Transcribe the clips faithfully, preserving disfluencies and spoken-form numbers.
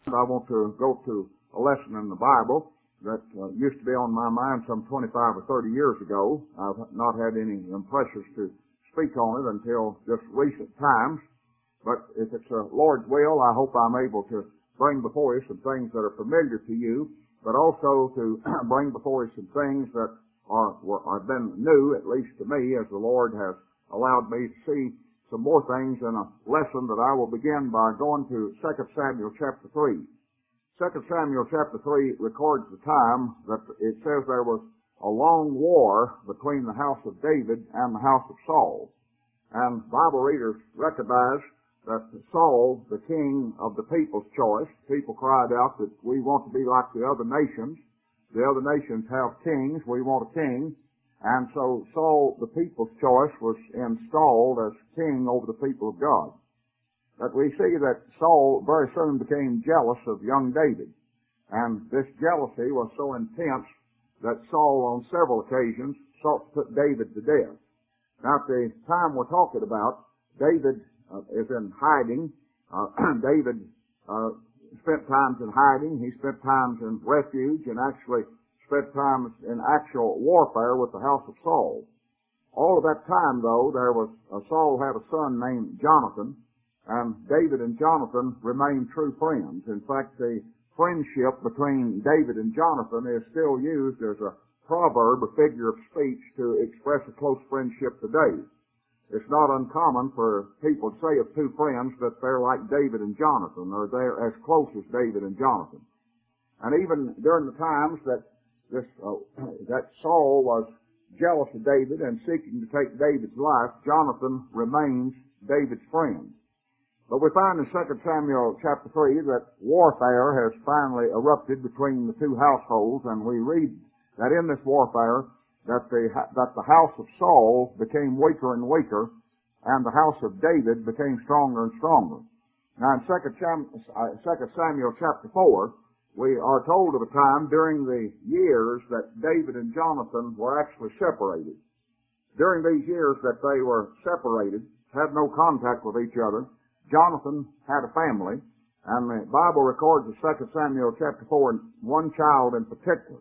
I want to go to a lesson in the Bible that uh, used to be on my mind some twenty-five or thirty years ago. I've not had any impressions to speak on it until just recent times. But if it's the Lord's will, I hope I'm able to bring before you some things that are familiar to you, but also to bring before you some things that are, were, have been new, at least to me, as the Lord has allowed me to see some more things in a lesson that I will begin by going to Second Samuel chapter three. Second Samuel chapter three records the time that it says there was a long war between the house of David and the house of Saul. And Bible readers recognize that Saul, the king of the people's choice, people cried out that we want to be like the other nations. The other nations have kings, we want a king. And so Saul, the people's choice, was installed as king over the people of God. But we see that Saul very soon became jealous of young David. And this jealousy was so intense that Saul on several occasions sought to put David to death. Now at the time we're talking about, David uh, is in hiding. Uh, David uh, spent times in hiding. He spent times in refuge and actually spent times in actual warfare with the house of Saul. All of that time, though, there was uh, Saul had a son named Jonathan, and David and Jonathan remained true friends. In fact, the friendship between David and Jonathan is still used as a proverb, a figure of speech, to express a close friendship today. It's not uncommon for people to say of two friends that they're like David and Jonathan, or they're as close as David and Jonathan. And even during the times that this uh, that Saul was jealous of David and seeking to take David's life, Jonathan remains David's friend. But we find in Second Samuel chapter three that warfare has finally erupted between the two households, and we read that in this warfare that the that the house of Saul became weaker and weaker, and the house of David became stronger and stronger. Now in Second Samuel chapter four, we are told of a time during the years that David and Jonathan were actually separated. During these years that they were separated, had no contact with each other, Jonathan had a family, and the Bible records in Second Samuel chapter four one child in particular.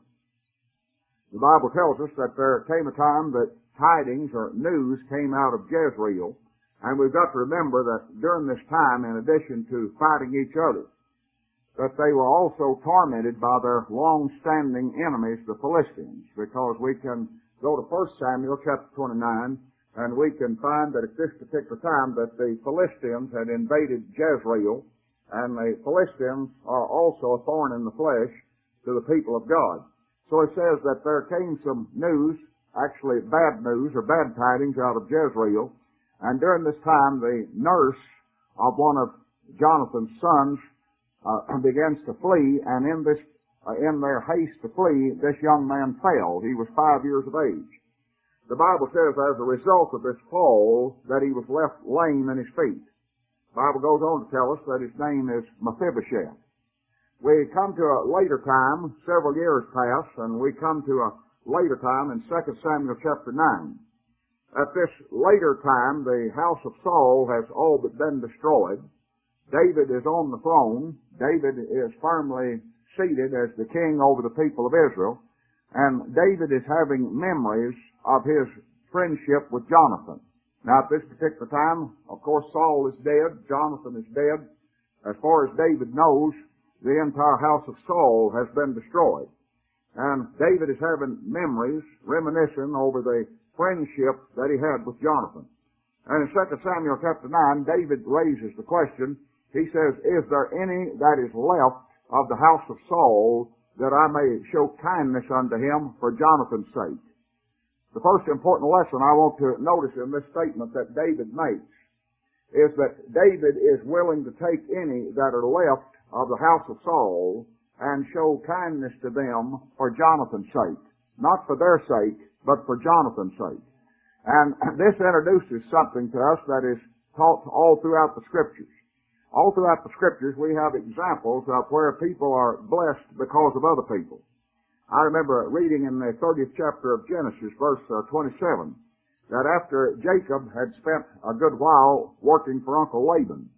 The Bible tells us that there came a time that tidings or news came out of Jezreel, and we've got to remember that during this time, in addition to fighting each other, that they were also tormented by their long-standing enemies, the Philistines, because we can go to First Samuel chapter twenty-nine, and we can find that at this particular time that the Philistines had invaded Jezreel, and the Philistines are also a thorn in the flesh to the people of God. So it says that there came some news, actually bad news or bad tidings out of Jezreel, and during this time the nurse of one of Jonathan's sons Uh, begins to flee, and in this, uh, in their haste to flee, this young man fell. He was five years of age. The Bible says as a result of this fall that he was left lame in his feet. The Bible goes on to tell us that his name is Mephibosheth. We come to a later time, several years pass, and we come to a later time in Second Samuel chapter nine. At this later time, the house of Saul has all but been destroyed. David is on the throne. David is firmly seated as the king over the people of Israel. And David is having memories of his friendship with Jonathan. Now at this particular time, of course, Saul is dead. Jonathan is dead. As far as David knows, the entire house of Saul has been destroyed. And David is having memories, reminiscing over the friendship that he had with Jonathan. And in Second Samuel chapter nine, David raises the question. He says, is there any that is left of the house of Saul that I may show kindness unto him for Jonathan's sake? The first important lesson I want to notice in this statement that David makes is that David is willing to take any that are left of the house of Saul and show kindness to them for Jonathan's sake. Not for their sake, but for Jonathan's sake. And this introduces something to us that is taught all throughout the Scriptures. All throughout the Scriptures, we have examples of where people are blessed because of other people. I remember reading in the thirtieth chapter of Genesis, verse uh, twenty-seven, that after Jacob had spent a good while working for Uncle Laban,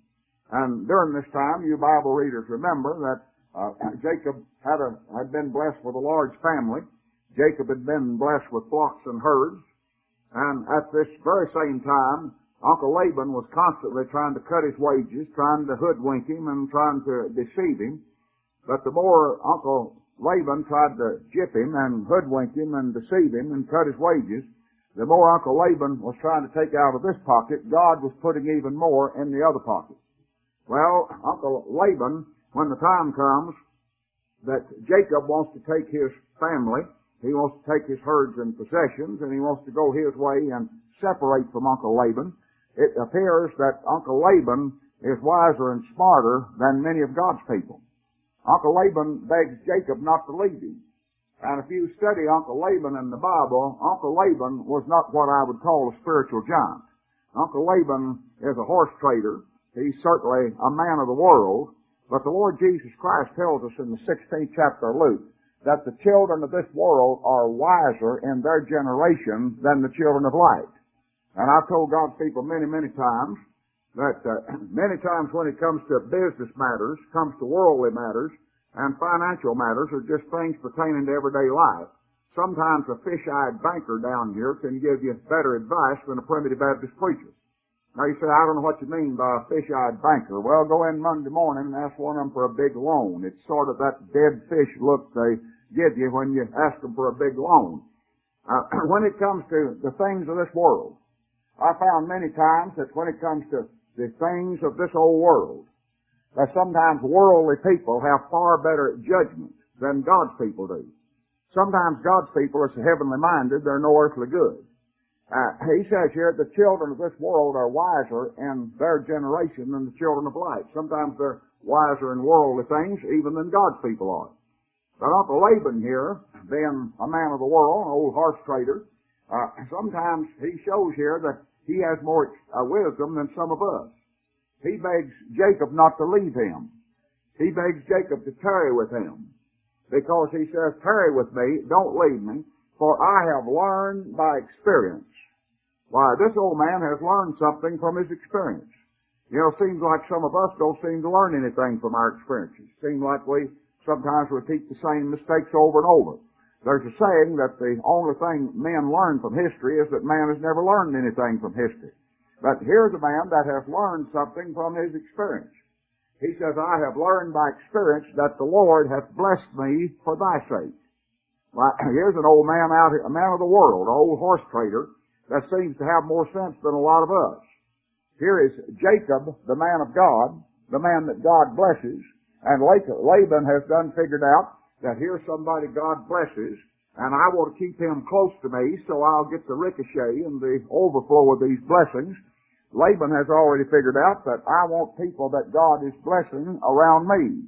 And during this time, you Bible readers remember that uh, Jacob had a had been blessed with a large family. Jacob had been blessed with flocks and herds. And at this very same time, Uncle Laban was constantly trying to cut his wages, trying to hoodwink him and trying to deceive him. But the more Uncle Laban tried to gyp him and hoodwink him and deceive him and cut his wages, the more Uncle Laban was trying to take out of this pocket, God was putting even more in the other pocket. Well, Uncle Laban, when the time comes that Jacob wants to take his family, he wants to take his herds and possessions, and he wants to go his way and separate from Uncle Laban, it appears that Uncle Laban is wiser and smarter than many of God's people. Uncle Laban begs Jacob not to leave him. And if you study Uncle Laban in the Bible, Uncle Laban was not what I would call a spiritual giant. Uncle Laban is a horse trader. He's certainly a man of the world. But the Lord Jesus Christ tells us in the sixteenth chapter of Luke that the children of this world are wiser in their generation than the children of light. And I've told God's people many, many times that uh, many times when it comes to business matters, comes to worldly matters, and financial matters are just things pertaining to everyday life. Sometimes a fish-eyed banker down here can give you better advice than a primitive Baptist preacher. Now you say, I don't know what you mean by a fish-eyed banker. Well, go in Monday morning and ask one of them for a big loan. It's sort of that dead fish look they give you when you ask them for a big loan. Uh, when it comes to the things of this world, I found many times that when it comes to the things of this old world, that sometimes worldly people have far better judgment than God's people do. Sometimes God's people are so heavenly minded, they're no earthly good. Uh, he says here, the children of this world are wiser in their generation than the children of light. Sometimes they're wiser in worldly things even than God's people are. But Uncle Laban here, being a man of the world, an old horse trader, uh, sometimes he shows here that he has more uh, wisdom than some of us. He begs Jacob not to leave him. He begs Jacob to tarry with him. Because he says, tarry with me, don't leave me, for I have learned by experience. Why, this old man has learned something from his experience. You know, it seems like some of us don't seem to learn anything from our experiences. It seems like we sometimes repeat the same mistakes over and over. There's a saying that the only thing men learn from history is that man has never learned anything from history. But here's a man that has learned something from his experience. He says, I have learned by experience that the Lord hath blessed me for thy sake. Well, here's an old man out here, a man of the world, an old horse trader, that seems to have more sense than a lot of us. Here is Jacob, the man of God, the man that God blesses, and Laban has done figured out that here's somebody God blesses, and I want to keep him close to me so I'll get the ricochet and the overflow of these blessings. Laban has already figured out that I want people that God is blessing around me.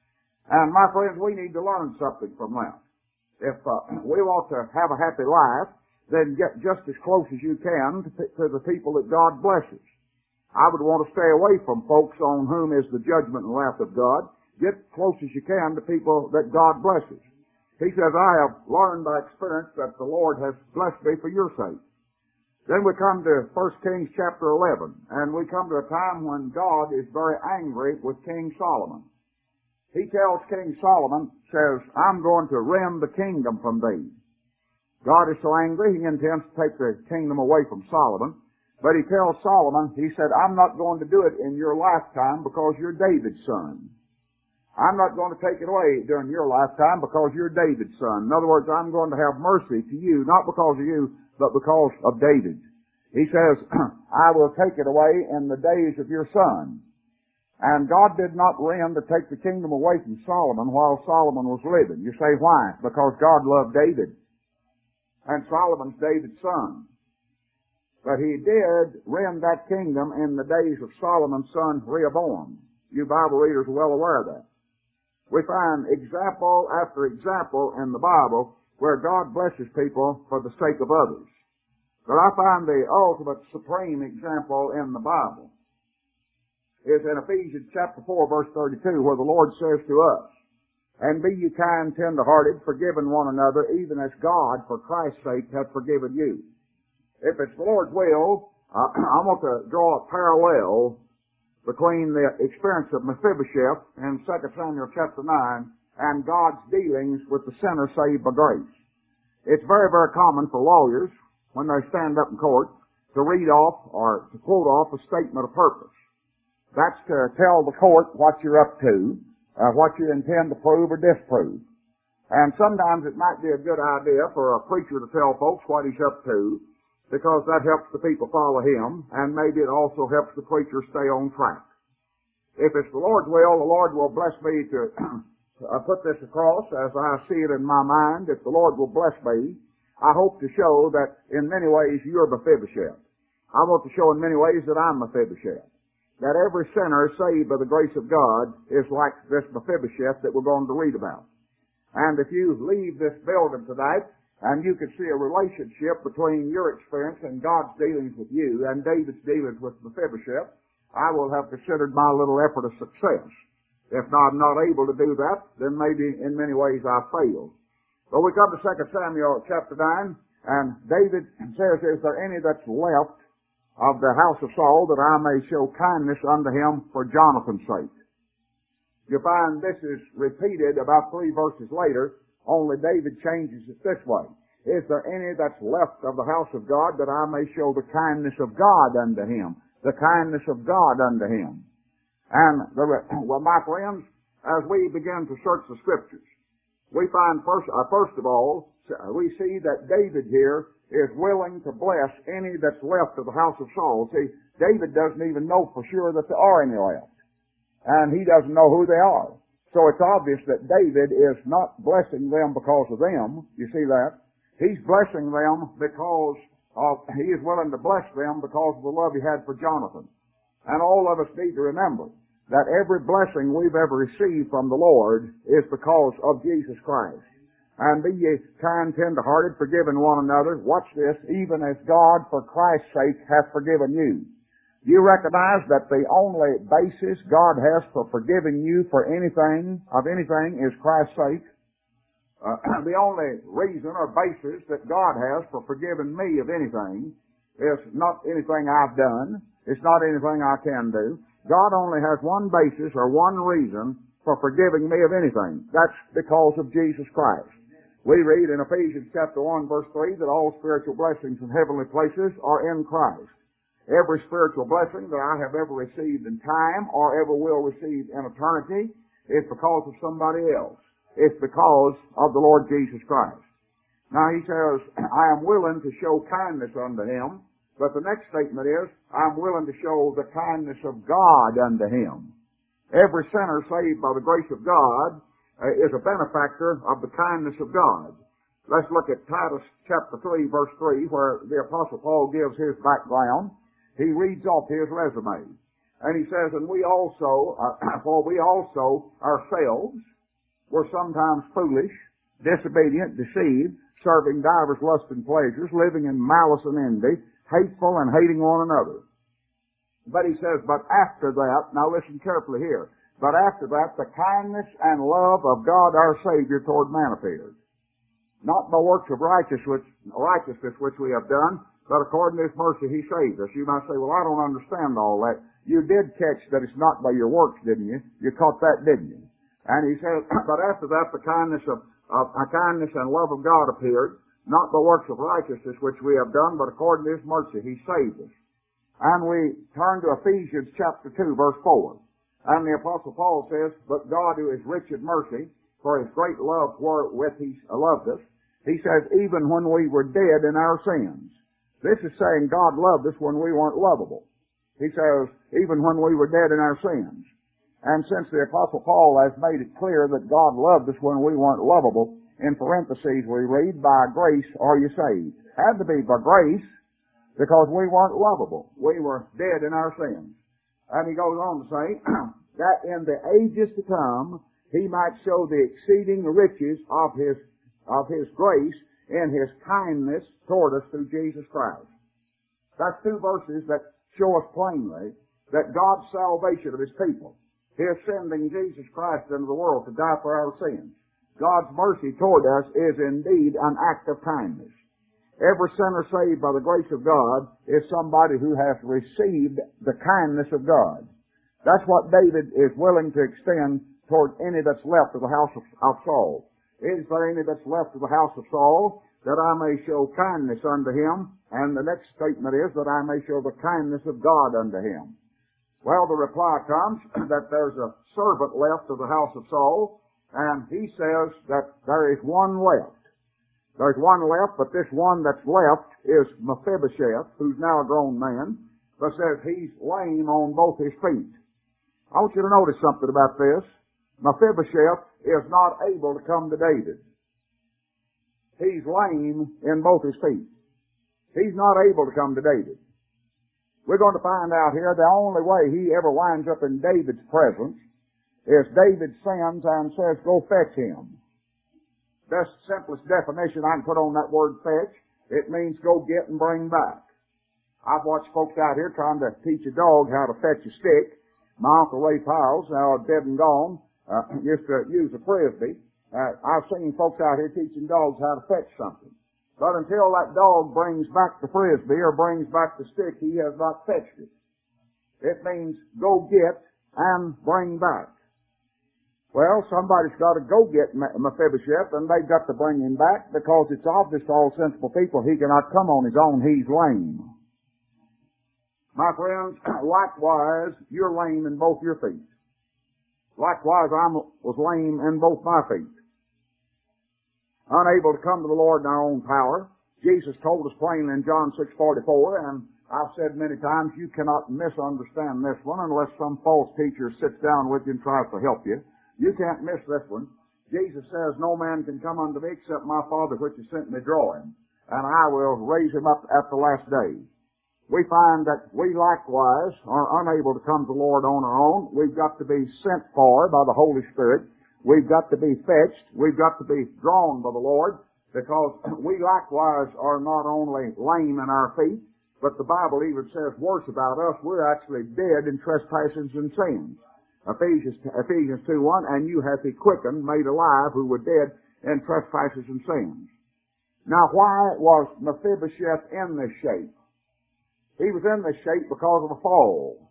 And my friends, we need to learn something from that. If uh, we want to have a happy life, then get just as close as you can to, to the people that God blesses. I would want to stay away from folks on whom is the judgment and wrath of God. Get close as you can to people that God blesses. He says, I have learned by experience that the Lord has blessed me for your sake. Then we come to First Kings chapter eleven, and we come to a time when God is very angry with King Solomon. He tells King Solomon, says, I'm going to rend the kingdom from thee. God is so angry, he intends to take the kingdom away from Solomon. But he tells Solomon, he said, I'm not going to do it in your lifetime because you're David's son. I'm not going to take it away during your lifetime because you're David's son. In other words, I'm going to have mercy to you, not because of you, but because of David. He says, I will take it away in the days of your son. And God did not rend to take the kingdom away from Solomon while Solomon was living. You say, why? Because God loved David. And Solomon's David's son. But he did rend that kingdom in the days of Solomon's son Rehoboam. You Bible readers are well aware of that. We find example after example in the Bible where God blesses people for the sake of others. But I find the ultimate supreme example in the Bible is in Ephesians chapter four, verse thirty-two, where the Lord says to us, And be ye kind, tender-hearted, forgiving one another, even as God, for Christ's sake, hath forgiven you. If it's the Lord's will, uh, I want to draw a parallel between the experience of Mephibosheth in Second Samuel chapter nine and God's dealings with the sinner saved by grace. It's very, very common for lawyers, when they stand up in court, to read off or to quote off a statement of purpose. That's to tell the court what you're up to, uh, what you intend to prove or disprove. And sometimes it might be a good idea for a preacher to tell folks what he's up to, because that helps the people follow him, and maybe it also helps the preacher stay on track. If it's the Lord's will, the Lord will bless me to uh, put this across as I see it in my mind. If the Lord will bless me, I hope to show that in many ways you're Mephibosheth. I want to show in many ways that I'm Mephibosheth. That every sinner saved by the grace of God is like this Mephibosheth that we're going to read about. And if you leave this building tonight, and you could see a relationship between your experience and God's dealings with you and David's dealings with Mephibosheth, I will have considered my little effort a success. If I'm not able to do that, then maybe in many ways I failed. But we come to Second Samuel chapter nine, and David says, is there any that's left of the house of Saul that I may show kindness unto him for Jonathan's sake? You find this is repeated about three verses later, only David changes it this way. Is there any that's left of the house of God that I may show the kindness of God unto him? The kindness of God unto him. And, the, well, my friends, as we begin to search the Scriptures, we find first, uh, first of all, we see that David here is willing to bless any that's left of the house of Saul. See, David doesn't even know for sure that there are any left. And he doesn't know who they are. So it's obvious that David is not blessing them because of them. You see that? He's blessing them because of, he is willing to bless them because of the love he had for Jonathan. And all of us need to remember that every blessing we've ever received from the Lord is because of Jesus Christ. And be ye kind, tender-hearted, forgiving one another. Watch this, even as God for Christ's sake hath forgiven you. You recognize that the only basis God has for forgiving you for anything, of anything, is Christ's sake. Uh, the only reason or basis that God has for forgiving me of anything is not anything I've done. It's not anything I can do. God only has one basis or one reason for forgiving me of anything. That's because of Jesus Christ. We read in Ephesians chapter one verse three that all spiritual blessings in heavenly places are in Christ. Every spiritual blessing that I have ever received in time or ever will receive in eternity is because of somebody else. It's because of the Lord Jesus Christ. Now he says, I am willing to show kindness unto him, but the next statement is, I'm willing to show the kindness of God unto him. Every sinner saved by the grace of God uh, is a benefactor of the kindness of God. Let's look at Titus chapter three verse three, where the Apostle Paul gives his background. He reads off his resume. And he says, and we also, uh, for we also ourselves were sometimes foolish, disobedient, deceived, serving divers lusts and pleasures, living in malice and envy, hateful and hating one another. But he says, but after that, now listen carefully here, but after that the kindness and love of God our Savior toward man appeared. Not by works of righteousness, righteousness which we have done, but according to his mercy he saved us. You might say, well, I don't understand all that. You did catch that it's not by your works, didn't you? You caught that, didn't you? And he says, but after that the kindness of, of uh, kindness and love of God appeared, not by works of righteousness which we have done, but according to his mercy he saved us. And we turn to Ephesians chapter two, verse four. And the Apostle Paul says, but God who is rich in mercy, for his great love wherewith he loved us, he says, even when we were dead in our sins. This is saying God loved us when we weren't lovable. He says, even when we were dead in our sins. And since the Apostle Paul has made it clear that God loved us when we weren't lovable, in parentheses we read, by grace are you saved. Had to be by grace, because we weren't lovable. We were dead in our sins. And he goes on to say, that in the ages to come, he might show the exceeding riches of his, of his grace in his kindness toward us through Jesus Christ. That's two verses that show us plainly that God's salvation of his people, his sending Jesus Christ into the world to die for our sins, God's mercy toward us is indeed an act of kindness. Every sinner saved by the grace of God is somebody who has received the kindness of God. That's what David is willing to extend toward any that's left of the house of, of Saul. Is there any that's left of the house of Saul, that I may show kindness unto him? And the next statement is, that I may show the kindness of God unto him. Well, the reply comes that there's a servant left of the house of Saul, and he says that there is one left. There's one left, but this one that's left is Mephibosheth, who's now a grown man, but says he's lame on both his feet. I want you to notice something about this. Mephibosheth is not able to come to David. He's lame in both his feet. He's not able to come to David. We're going to find out here the only way he ever winds up in David's presence is David sends and says, go fetch him. That's the simplest definition I can put on that word fetch. It means go get and bring back. I've watched folks out here trying to teach a dog how to fetch a stick. My Uncle Ray Piles, now dead and gone, uh, used to use a frisbee. Uh, I've seen folks out here teaching dogs how to fetch something. But until that dog brings back the frisbee or brings back the stick, he has not fetched it. It means go get and bring back. Well, somebody's got to go get Mephibosheth, and they've got to bring him back, because it's obvious to all sensible people he cannot come on his own. He's lame. My friends, likewise, you're lame in both your feet. Likewise, I was lame in both my feet. Unable to come to the Lord in our own power. Jesus told us plainly in John six forty-four, and I've said many times, you cannot misunderstand this one unless some false teacher sits down with you and tries to help you. You can't miss this one. Jesus says, no man can come unto me except my Father which has sent me draw him, and I will raise him up at the last day. We find that we likewise are unable to come to the Lord on our own. We've got to be sent for by the Holy Spirit. We've got to be fetched. We've got to be drawn by the Lord, because we likewise are not only lame in our feet, but the Bible even says worse about us. We're actually dead in trespasses and sins. Ephesians, Ephesians two one, and you hath he quickened, made alive, who were dead in trespasses and sins. Now, why was Mephibosheth in this shape? He was in this shape because of a fall.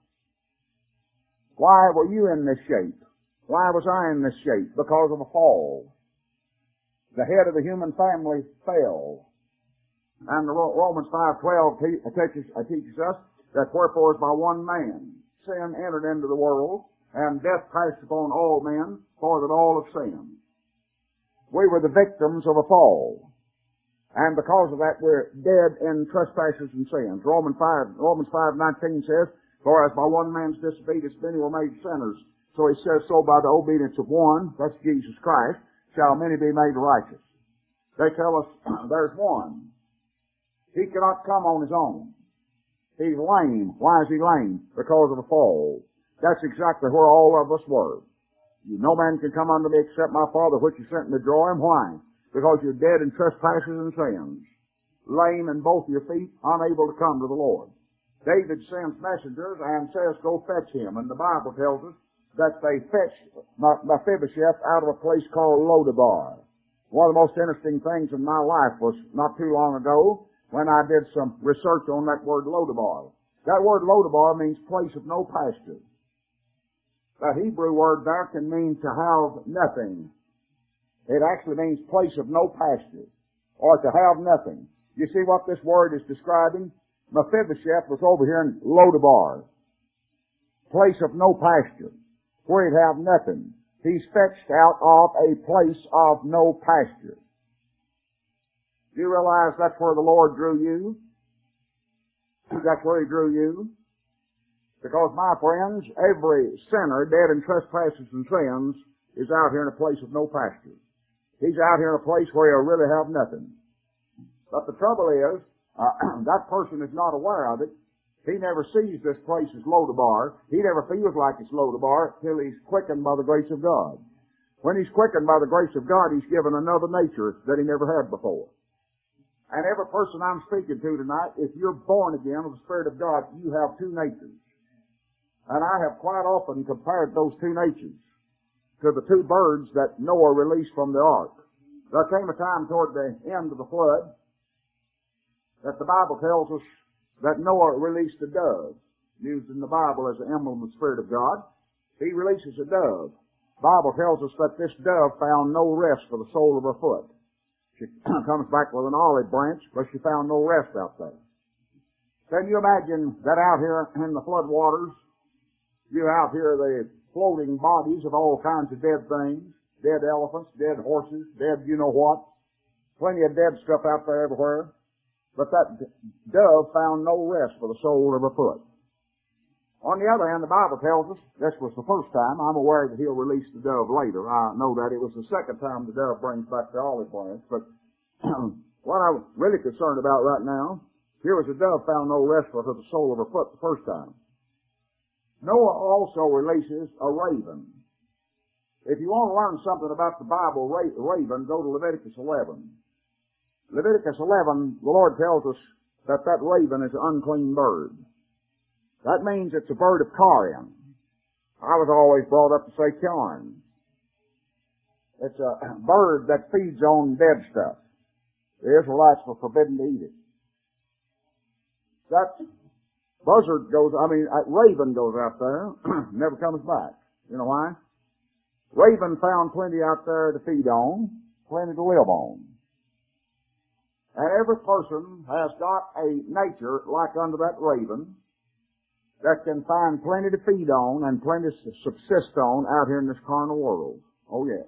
Why were you in this shape? Why was I in this shape? Because of a fall. The head of the human family fell. And the Romans five twelve teaches, teaches us that wherefore is by one man sin entered into the world, and death passed upon all men, for that all have sinned. We were the victims of a fall. And because of that, we're dead in trespasses and sins. Romans five, Romans five nineteen says, for as by one man's disobedience many were made sinners, so he says, so by the obedience of one, that's Jesus Christ, shall many be made righteous. They tell us there's one. He cannot come on his own. He's lame. Why is he lame? Because of a fall. That's exactly where all of us were. No man can come unto me except my Father which is sent me to draw him. Why? Because you're dead in trespasses and sins, lame in both your feet, unable to come to the Lord. David sends messengers and says, go fetch him. And the Bible tells us that they fetched Mephibosheth out of a place called Lodabar. One of the most interesting things in my life was not too long ago when I did some research on that word Lodabar. That word Lodabar means place of no pasture. That Hebrew word there can mean to have nothing. It actually means place of no pasture, or to have nothing. You see what this word is describing? Mephibosheth was over here in Lodabar, place of no pasture, where he'd have nothing. He's fetched out of a place of no pasture. Do you realize that's where the Lord drew you? That's where He drew you. Because, my friends, every sinner dead in trespasses and sins is out here in a place of no pasture. He's out here in a place where he'll really have nothing. But the trouble is, uh, that person is not aware of it. He never sees this place as Lodabar. He never feels like it's Lodabar till he's quickened by the grace of God. When he's quickened by the grace of God, he's given another nature that he never had before. And every person I'm speaking to tonight, if you're born again of the Spirit of God, you have two natures. And I have quite often compared those two natures to the two birds that Noah released from the ark. There came a time toward the end of the flood that the Bible tells us that Noah released a dove. used in the Bible as an emblem of the Spirit of God. He releases a dove. The Bible tells us that this dove found no rest for the sole of her foot. She comes back with an olive branch, but she found no rest out there. Can you imagine that out here in the flood waters, you out here the floating bodies of all kinds of dead things, dead elephants, dead horses, dead you know what, plenty of dead stuff out there everywhere, but that dove found no rest for the sole of her foot. On the other hand, the Bible tells us this was the first time. I'm aware that he'll release the dove later. I know that it was the second time the dove brings back the olive branch, but what I'm really concerned about right now, here was a dove found no rest for the sole of her foot the first time. Noah also releases a raven. If you want to learn something about the Bible raven, go to Leviticus eleven. Leviticus eleven, the Lord tells us that that raven is an unclean bird. That means it's a bird of carrion. I was always brought up to say carrion. It's a bird that feeds on dead stuff. The Israelites were forbidden to eat it. That buzzard goes, I mean, that raven goes out there, never comes back. You know why? Raven found plenty out there to feed on, plenty to live on. And every person has got a nature like unto that raven that can find plenty to feed on and plenty to subsist on out here in this carnal world. Oh, yes.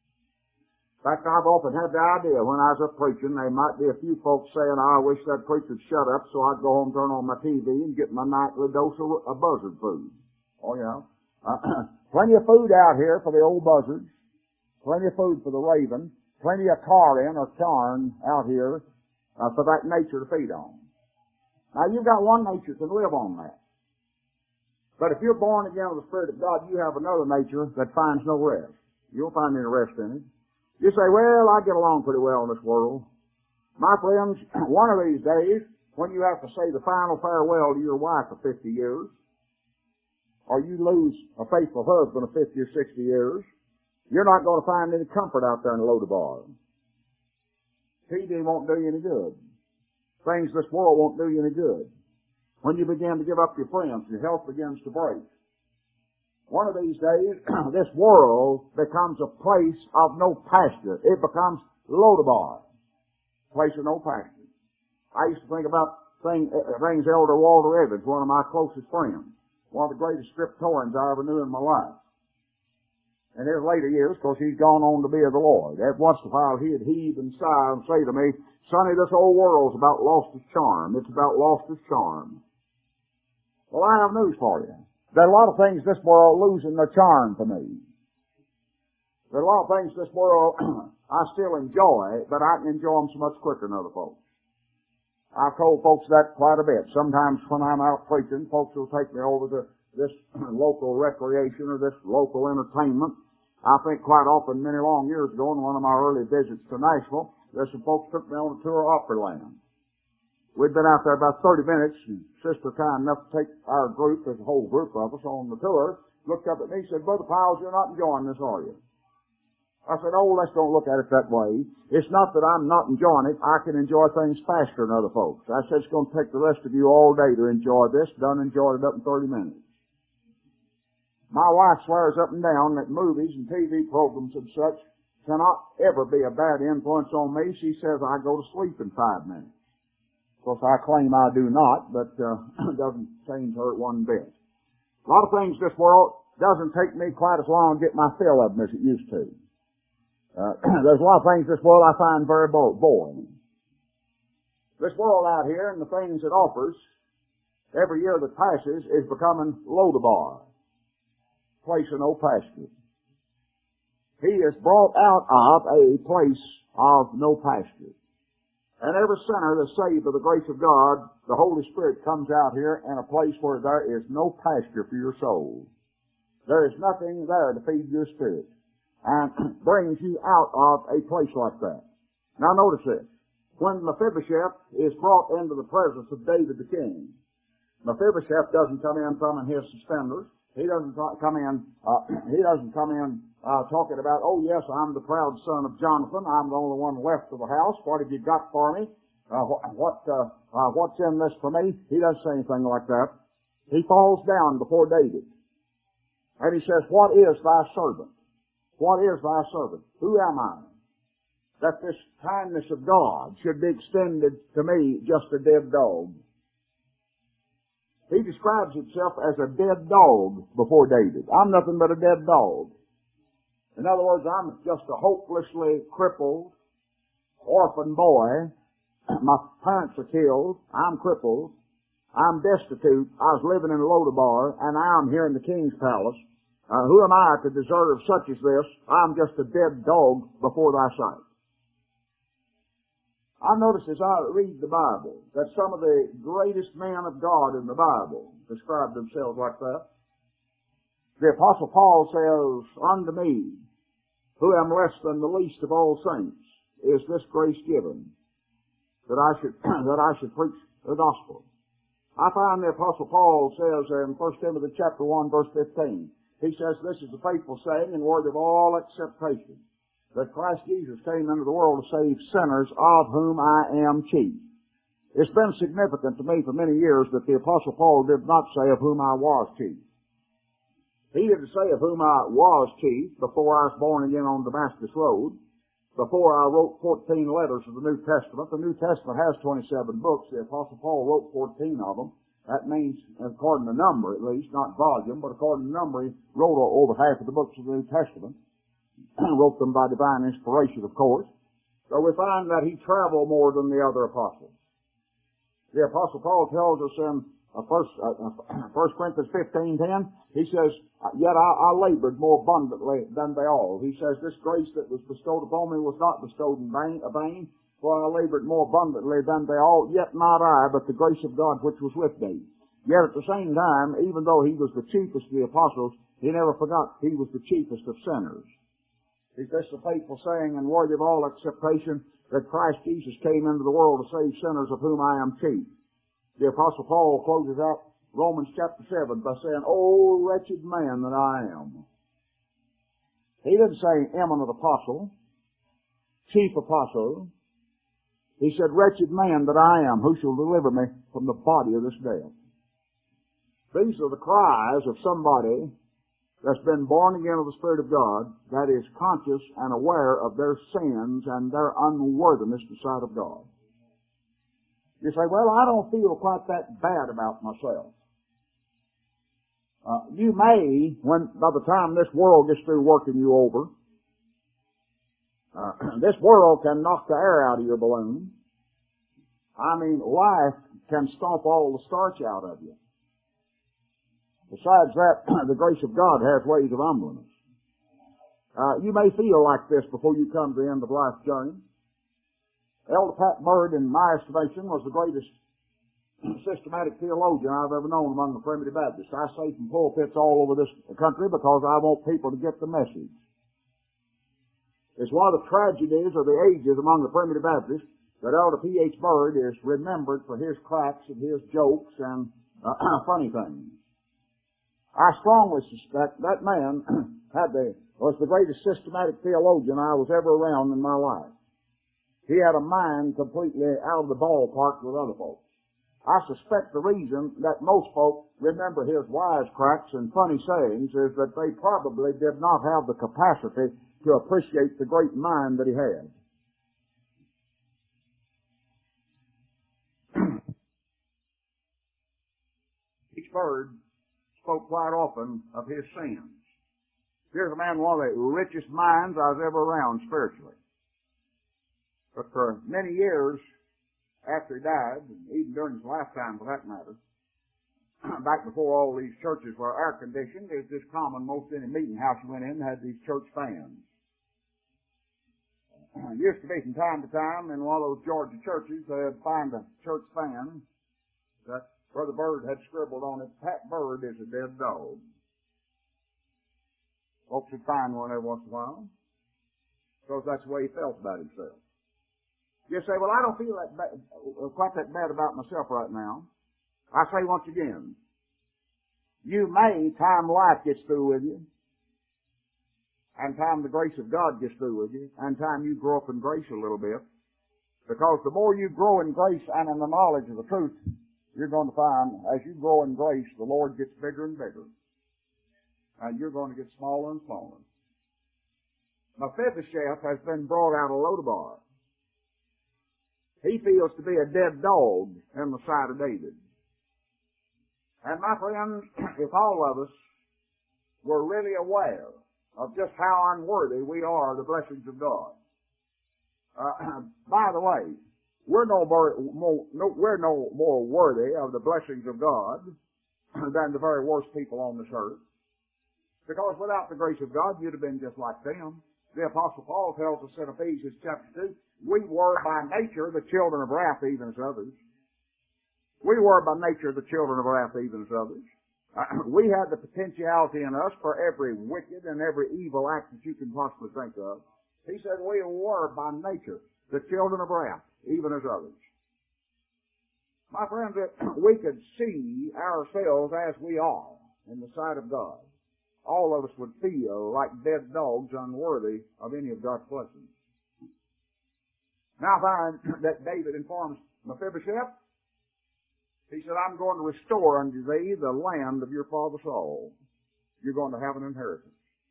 In fact, I've often had the idea when I was up preaching, there might be a few folks saying, I wish that preacher would shut up so I'd go home, turn on my T V, and get my nightly dose of, of buzzard food. Oh, yeah. Uh, plenty of food out here for the old buzzards, plenty of food for the raven, plenty of carrion or carn out here uh, for that nature to feed on. Now, you've got one nature to live on that. But if you're born again of the Spirit of God, you have another nature that finds no rest. You don't find any rest in it. You say, well, I get along pretty well in this world. My friends, one of these days, when you have to say the final farewell to your wife of fifty years, or you lose a faithful husband of fifty or sixty years, you're not going to find any comfort out there in Lodabar. T V won't do you any good. Things this world won't do you any good. When you begin to give up your friends, your health begins to break. One of these days, this world becomes a place of no pasture. It becomes Lodabar, place of no pasture. I used to think about thing, things Elder Walter Evans, one of my closest friends, one of the greatest scriptorians I ever knew in my life. In his later years, of course, he's gone on to be of the Lord. Every once in a while, he'd heave and sigh and say to me, Sonny, this whole world's about lost its charm. It's about lost its charm. Well, I have news for you. There are a lot of things this world losing their charm for me. There are a lot of things this world I still enjoy, but I can enjoy them so much quicker than other folks. I've told folks that quite a bit. Sometimes when I'm out preaching, folks will take me over to this local recreation or this local entertainment. I think quite often, many long years ago, in one of my early visits to Nashville, there's some folks took me on a tour of Opryland. We'd been out there about thirty minutes, and Sister kind enough to take our group, there's a whole group of us on the tour, looked up at me and said, Brother Piles, you're not enjoying this, are you? I said, oh, let's don't look at it that way. It's not that I'm not enjoying it. I can enjoy things faster than other folks. I said, it's going to take the rest of you all day to enjoy this. Done enjoyed it up in thirty minutes. My wife swears up and down that movies and T V programs and such cannot ever be a bad influence on me. She says I go to sleep in five minutes. Of course, I claim I do not, but uh, it doesn't change her one bit. A lot of things this world doesn't take me quite as long to get my fill of them as it used to. Uh, there's a lot of things this world I find very boring. This world out here and the things it offers, every year that passes, is becoming Lodabar, place of no pasture. He is brought out of a place of no pasture. And every sinner that's saved by the grace of God, the Holy Spirit comes out here in a place where there is no pasture for your soul. There is nothing there to feed your spirit, and brings you out of a place like that. Now notice this. When Mephibosheth is brought into the presence of David the king, Mephibosheth doesn't come in from his suspenders. He doesn't come in, uh, he doesn't come in, uh, talking about, oh yes, I'm the proud son of Jonathan. I'm the only one left of the house. What have you got for me? Uh, what, what, uh, uh, what's in this for me? He doesn't say anything like that. he falls down before David. And he says, what is thy servant? What is thy servant? Who am I? That this kindness of God should be extended to me, just a dead dog. He describes himself as a dead dog before David. I'm nothing but a dead dog. In other words, I'm just a hopelessly crippled orphan boy. My parents are killed. I'm crippled. I'm destitute. I was living in Lodabar, and I am here in the king's palace. Uh, who am I to deserve such as this? I'm just a dead dog before thy sight. I notice as I read the Bible that some of the greatest men of God in the Bible describe themselves like that. The Apostle Paul says, unto me, who am less than the least of all saints, is this grace given, that I should that I should preach the gospel. I find the Apostle Paul says in First Timothy chapter one, verse fifteen, he says, this is a faithful saying and worthy of all acceptation, that Christ Jesus came into the world to save sinners, of whom I am chief. It's been significant to me for many years that the Apostle Paul did not say of whom I was chief. He didn't say of whom I was chief before I was born again on Damascus Road, before I wrote fourteen letters of the New Testament. The New Testament has twenty-seven books. The Apostle Paul wrote fourteen of them. That means, according to number at least, not volume, but according to number, he wrote over half of the books of the New Testament. Wrote them by divine inspiration, of course. So we find that he traveled more than the other apostles. The Apostle Paul tells us in uh, first, uh, First Corinthians fifteen ten, he says, yet I, I labored more abundantly than they all. He says, this grace that was bestowed upon me was not bestowed in vain, vain, for I labored more abundantly than they all, yet not I, but the grace of God which was with me. Yet at the same time, even though he was the chiefest of the apostles, he never forgot he was the chiefest of sinners. Is this a faithful saying and worthy of all acceptation, that Christ Jesus came into the world to save sinners, of whom I am chief? The Apostle Paul closes out Romans chapter seven by saying, oh, wretched man that I am. He didn't say eminent apostle, chief apostle. He said, wretched man that I am, who shall deliver me from the body of this death? These are the cries of somebody that's been born again of the Spirit of God, that is conscious and aware of their sins and their unworthiness in the sight of God. You say, well, I don't feel quite that bad about myself. Uh, you may, when by the time this world gets through working you over, uh, this world can knock the air out of your balloon. I mean, life can stomp all the starch out of you. Besides that, the grace of God has ways of humbleness. Uh, you may feel like this before you come to the end of life's journey. Elder Pat Bird, in my estimation, was the greatest systematic theologian I've ever known among the Primitive Baptists. I say from pulpits all over this country because I want people to get the message. It's one of the tragedies of the ages among the Primitive Baptists that Elder P H Bird is remembered for his cracks and his jokes and uh, funny things. I strongly suspect that man had the, was the greatest systematic theologian I was ever around in my life. He had a mind completely out of the ballpark with other folks. I suspect the reason that most folks remember his wisecracks and funny sayings is that they probably did not have the capacity to appreciate the great mind that he had. Each Bird spoke quite often of his sins. Here's a man, one of the richest minds I was ever around spiritually. But for many years after he died, and even during his lifetime for that matter, back before all these churches were air-conditioned, it was just common, most any meeting house you went in had these church fans. It used to be from time to time in one of those Georgia churches, they'd find a church fan that Brother Bird had scribbled on it, Pat Bird is a dead dog. Folks would find one every once in a while, because that's the way he felt about himself. You say, well, I don't feel that bad, quite that bad about myself right now. I say once again, you may, time life gets through with you, and time the grace of God gets through with you, and time you grow up in grace a little bit, because the more you grow in grace and in the knowledge of the truth, you're going to find, as you grow in grace, the Lord gets bigger and bigger. And you're going to get smaller and smaller. Mephibosheth has been brought out of Lodabar. He feels to be a dead dog in the sight of David. And my friends, if all of us were really aware of just how unworthy we are of the blessings of God. Uh, by the way, we're no more, more no, we're no more worthy of the blessings of God than the very worst people on this earth. Because without the grace of God, you'd have been just like them. The Apostle Paul tells us in Ephesians chapter two, we were by nature the children of wrath even as others. We were by nature the children of wrath even as others. Uh, we had the potentiality in us for every wicked and every evil act that you can possibly think of. He said we were by nature the children of wrath even as others. My friends, if we could see ourselves as we are in the sight of God, all of us would feel like dead dogs unworthy of any of God's blessings. Now find that David informs Mephibosheth. He said, I'm going to restore unto thee the land of your father Saul. You're going to have an inheritance.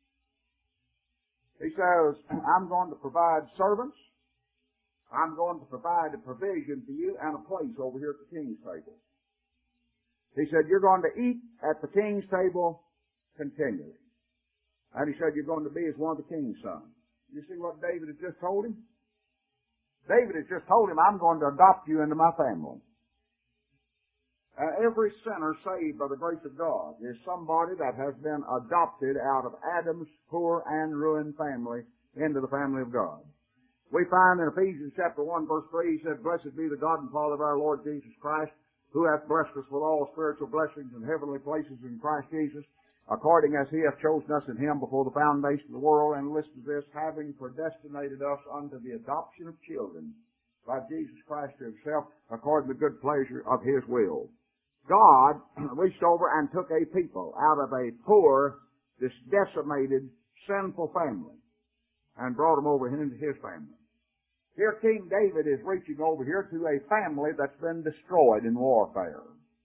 He says, I'm going to provide servants. I'm going to provide a provision for you and a place over here at the king's table. He said, you're going to eat at the king's table continually. And he said, you're going to be as one of the king's sons. You see what David has just told him? David has just told him, I'm going to adopt you into my family. Uh, every sinner saved by the grace of God is somebody that has been adopted out of Adam's poor and ruined family into the family of God. We find in Ephesians chapter one verse three, he said, blessed be the God and Father of our Lord Jesus Christ, who hath blessed us with all spiritual blessings in heavenly places in Christ Jesus, according as he hath chosen us in him before the foundation of the world, and listen to this, having predestinated us unto the adoption of children by Jesus Christ to himself, according to the good pleasure of his will. God reached over and took a people out of a poor, this decimated, sinful family and brought them over into his family. Here King David is reaching over here to a family that's been destroyed in warfare.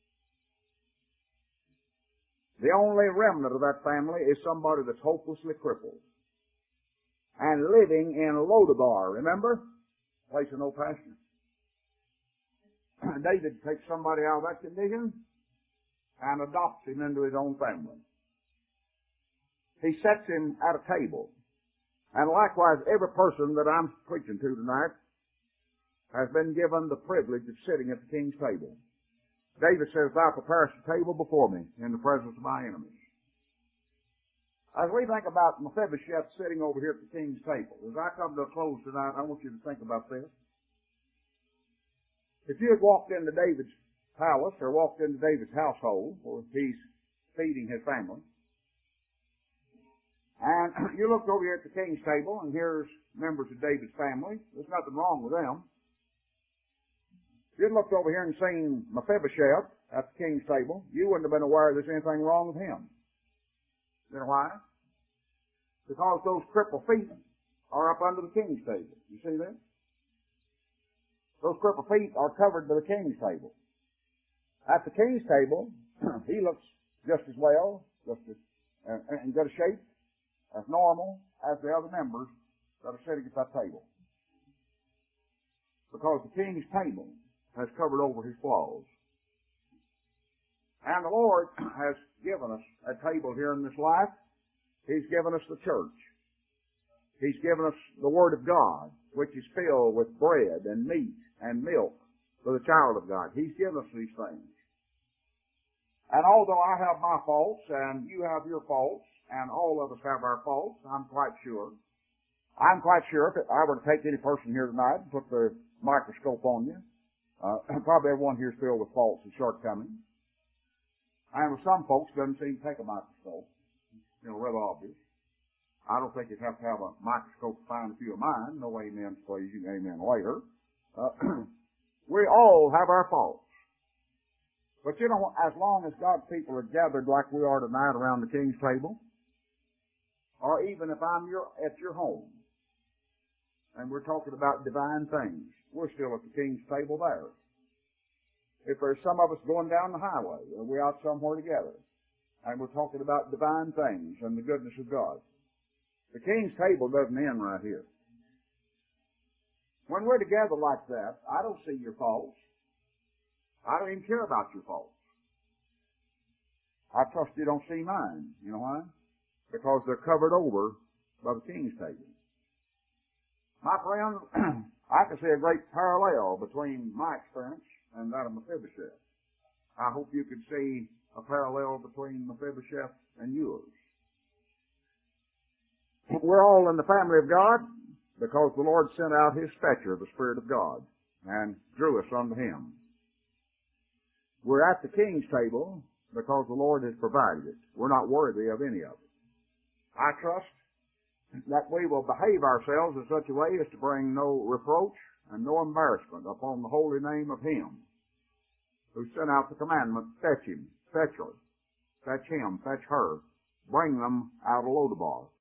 The only remnant of that family is somebody that's hopelessly crippled and living in Lodabar, remember? Place of no pasture. David takes somebody out of that condition and adopts him into his own family. He sets him at a table. And likewise, every person that I'm preaching to tonight has been given the privilege of sitting at the king's table. David says, thou preparest a table before me in the presence of my enemies. As we think about Mephibosheth sitting over here at the king's table, as I come to a close tonight, I want you to think about this. If you had walked into David's palace or walked into David's household where he's feeding his family, and you looked over here at the king's table, and here's members of David's family, there's nothing wrong with them. If you'd looked over here and seen Mephibosheth at the king's table, you wouldn't have been aware there's anything wrong with him. You know why? Because those crippled feet are up under the king's table. You see that? Those crippled feet are covered by the king's table. At the king's table, he looks just as well, just as uh, in good shape, as normal as the other members that are sitting at that table. Because the king's table has covered over his flaws. And the Lord has given us a table here in this life. He's given us the church. He's given us the Word of God, which is filled with bread and meat and milk for the child of God. He's given us these things. And although I have my faults and you have your faults, and all of us have our faults, I'm quite sure. I'm quite sure if I were to take any person here tonight and put the microscope on you, uh, probably everyone here is filled with faults and shortcomings. And with some folks, it doesn't seem to take a microscope. You know, rather obvious. I don't think you'd have to have a microscope to find a few of mine. No amen, please. You can amen later. Uh, we all have our faults. But you know, as long as God's people are gathered like we are tonight around the king's table, or even if I'm your, at your home, and we're talking about divine things, we're still at the king's table there. if there's some of us going down the highway, or we're out somewhere together, and we're talking about divine things and the goodness of God, the King's table doesn't end right here. When we're together like that, I don't see your faults. I don't even care about your faults. I trust you don't see mine. You know why? Because they're covered over by the King's table. My friend, I can see a great parallel between my experience and that of Mephibosheth. I hope you could see a parallel between Mephibosheth and yours. We're all in the family of God because the Lord sent out His stature, the Spirit of God, and drew us unto Him. We're at the King's table because the Lord has provided it. We're not worthy of any of it. I trust that we will behave ourselves in such a way as to bring no reproach and no embarrassment upon the holy name of Him who sent out the commandment, fetch him, fetch her, fetch him, fetch her, bring them out of Lodabar.